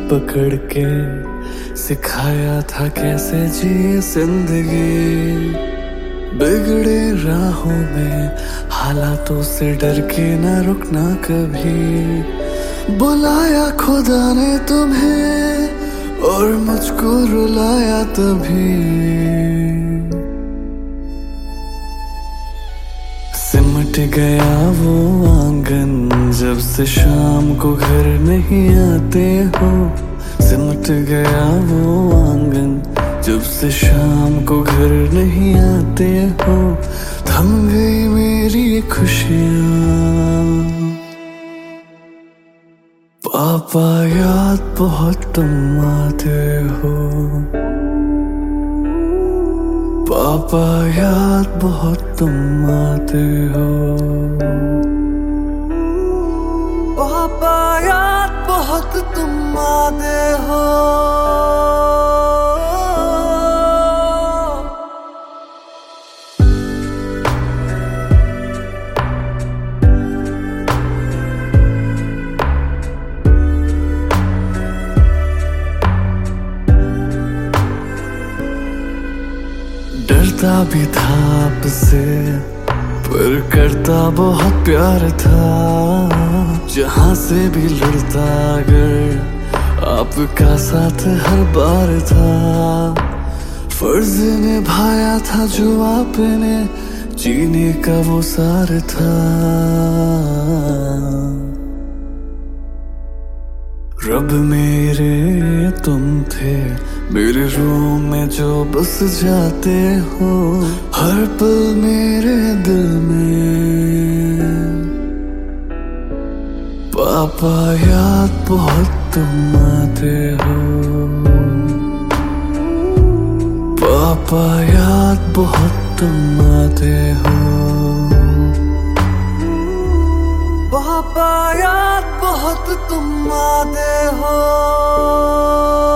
पकड़ के सिखाया था कैसे जिए जिंदगी। बिगड़े राहों में हालातों से डर के ना रुकना कभी। बुलाया खुदा ने तुम्हें और मुझको रुलाया तभी। सिमट गया वो आंगन जब से शाम को घर नहीं आते हो। सिमट गया वो आंगन जब से शाम को घर नहीं आते हो। थम गई मेरी खुशियाँ। पापा याद बहुत तुम आते हो। पापा याद बहुत तुम आते हो। पापा याद बहुत तुम आते हो। डरता भी था आपसे पर करता बहुत प्यार था। जहां से भी लड़ता अगर आपका साथ हर बार था। फर्ज निभाया था जो आपने जीने का वो सार था। रब मेरे तुम थे मेरे रूम में जो बस जाते हो। हर पल मेरे दिल में। पापा याद बहुत तुम आते हो। पापा याद बहुत तुम आते हो। पापा याद बहुत तुम आते हो।